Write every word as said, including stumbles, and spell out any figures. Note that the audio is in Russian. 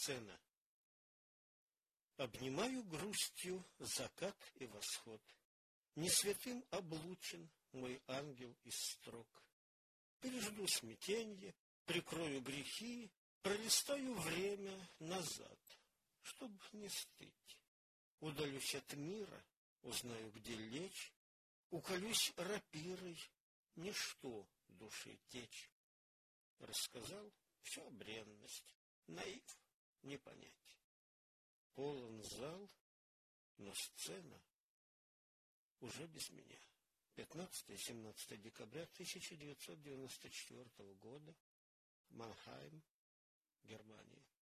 Сцена. Обнимаю грустью закат и восход. Не святым облучен мой ангел из строк. Пережду смятенье, прикрою грехи, пролистаю время назад, чтоб не стыть. Удалюсь от мира, узнаю, где лечь, уколюсь рапирой, ничто души течь. Рассказал всю бренность, наив не понять. Полон зал, но сцена уже без меня. пятнадцатое-семнадцатое декабря тысяча девятьсот девяносто четвёртого года. Манхайм, Германия.